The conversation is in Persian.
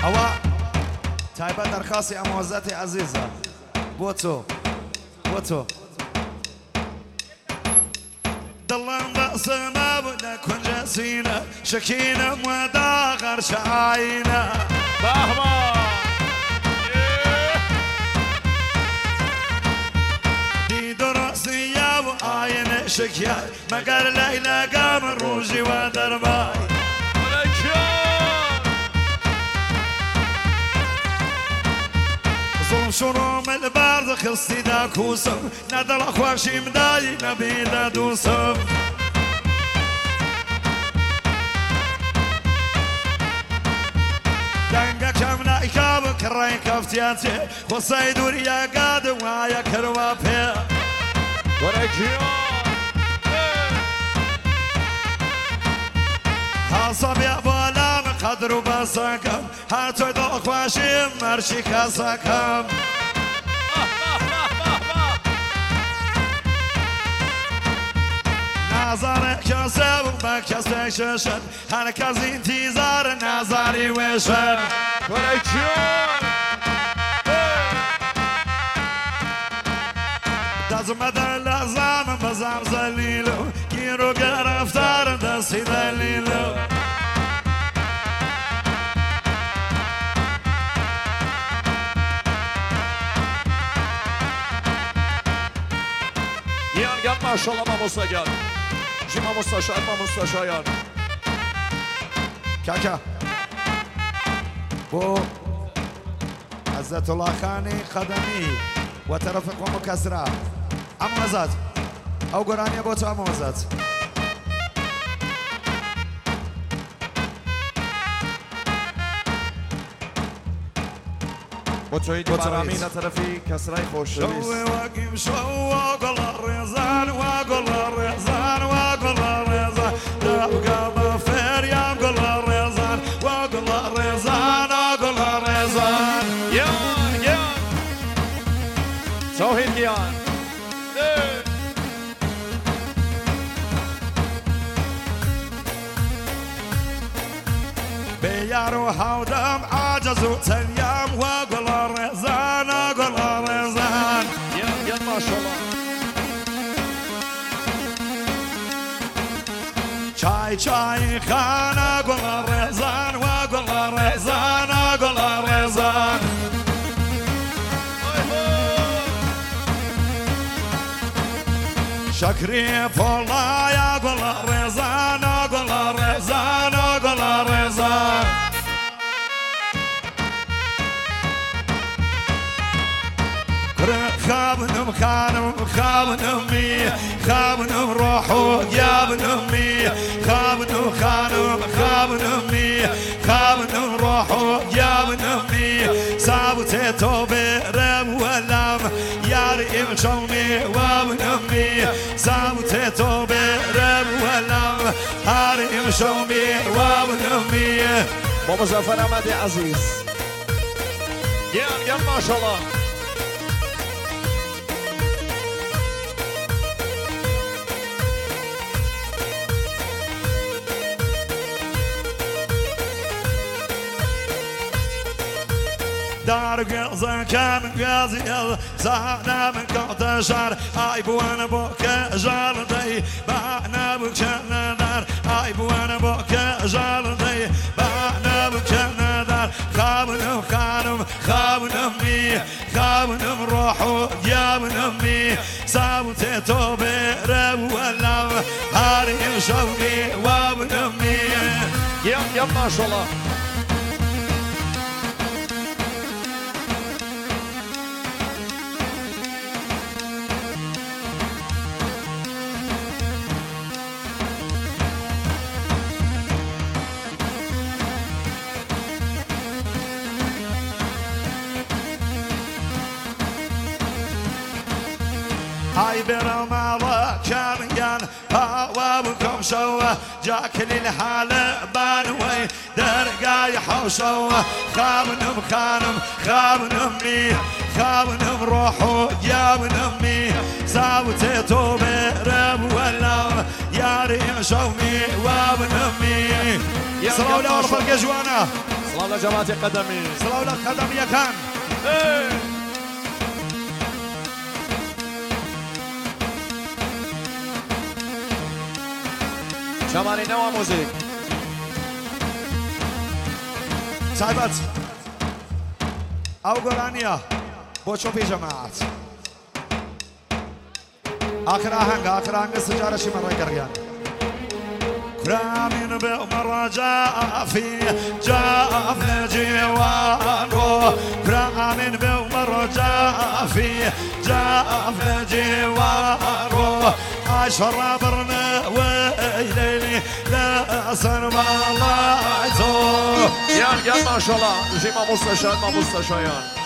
ئەوە تایبەت دەرخاستی ئامۆزەتی عەزیزە بۆ تۆ بۆ تۆ دڵم بەسەما بوو لە کونجە سینە شەکینەم وەدا غەرشە ئاینە بەهما دی دڕاستیە و ئاینە شکیای مەگەر لەیلەکە من ڕۆژی وە دەربای زڵم شوڕۆمە لە باردە خستیدا کووسم نەدڵە خواشیم دایی نەبیدە دووسم دەنگەکەم نایکابە کڕای کەفتیاتێ خۆسای دووریەکاتە وایە کەروە پێ حەسەبێ بۆلامە قەدر و بەسەکەم هەر تۆی دڵخواشیم مەرشی کەسەکەم نازارە کەسە بوو بە کەسێک شەشت هەر کەس ئینتیزارە نازاری وێشن دەزمەدە لە زامم بەزام زەلیل و گیر و گەرەفتارم دەستی دەلیل و یان گەم ماشەڵڵا مامۆستاگیان ژی مامۆستاشار مامۆستاشایان کاکە بۆ عەزەتوڵڵا خانی قەدەمی وەتەرەفی قۆم و کەسرا ئەمۆزات ئەو گۆرانیە بۆ تۆ ئەمۆزات بۆ تۆی دوبارامی لە تەرەفی کەسرای خۆشەویست وەگیم شەوە گەڵە ڕێزان وا گەڵە ڕێزان وا گەڵە ڕێزان دابگا بە فێریام گەڵە ڕێزان وا گەڵە ڕێزان وا گەڵە ڕێزان سۆهیدیان بێ یار و هاودەم عاجەز و تەنیام وا گەڵە ڕێزان وا گەڵە ڕێزان یان ماشەڵڵا چای چای خانە گەڵە ڕێزان وا گەڵە ڕێزان وا گەڵە ڕێزان شەکری پۆڵایە گەڵە ڕێزان وا گەڵە ڕێزان وا گەڵە ڕێزان خابنم خانم خابنم می خابنم ڕۆح و گیابنم می خابنم خانم خابنم می خابنم ڕۆح و گیابنم می سابتێ تۆ بێرەم وەلام یاری ئیمشەومی وابنم می سابتێ تۆ بێرەم وەلام هاری ئیمشەومی وابنم می بۆ مزەفەر ئەمەدی عەزیز یان ماشەڵڵا دار گەزەکە من گازیێڵ زانە من کەوتە شار ئای بوانە بۆ کە ژاڵدەی بانە بکە نەدار ئای بوانە بۆ کە ژاڵدەی بانە بکە نەدار خابنم خانم خابنم می خابنم ڕۆح و گیابنم می سابتێ تۆ بێرە وەلام هاری شەوقی وابنم می یان ماشەڵڵا ئای بێرە ماڵە کامیان هاوا بکەم شەوە جاکلی لە حالە بانوەی دەرگای حەوشەوە خابنم خانم خابنم می خابنم ڕۆح و گیابنم می زاوتێ تۆ بێرە وەلام یاری شەومی وابنم می سڵاو لەوە بەڵگە جوانە والله جماعتي قدمي سلاو لك قدم يا كان شمالي نوى موزيك سايبات او قرانيا بوشو في جماعات اخر اهنگ سجاره شي مره قريان كرامين بأمر جاء في جيوان كرامين بأمر جاء في جيوان عشر برنا ويلي لا سر ما الله يان ما شاء الله جيما مستشار ما مستشاريان